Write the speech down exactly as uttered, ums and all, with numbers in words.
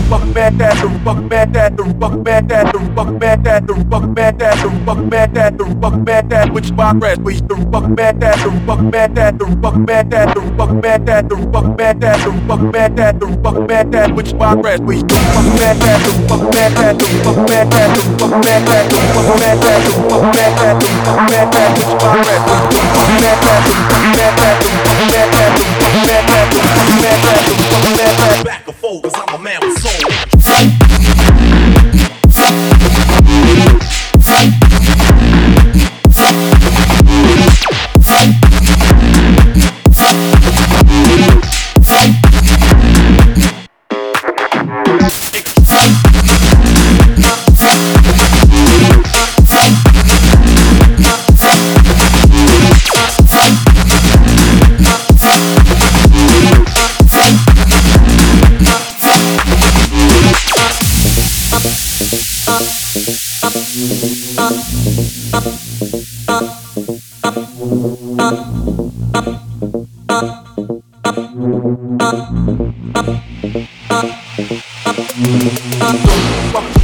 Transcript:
fuck man that, the fuck man that, the fuck man that, the fuck man that, the fuck man that, the fuck man that, the fuck man that, which progress we the fuck man that, the fuck man that, the fuck man that, the fuck man that, the fuck man that, the fuck man that, the fuck man that, which progress we the fuck man that, the fuck man that, the fuck man that, the fuck man that, the fuck man that, the fuck man that, the fuck man that, which progress we the fuck man that, the fuck man that, the fuck man that, the fuck man that, the fuck man that, the fuck man that. Back and forth, cause I'm a man with soul. Fuck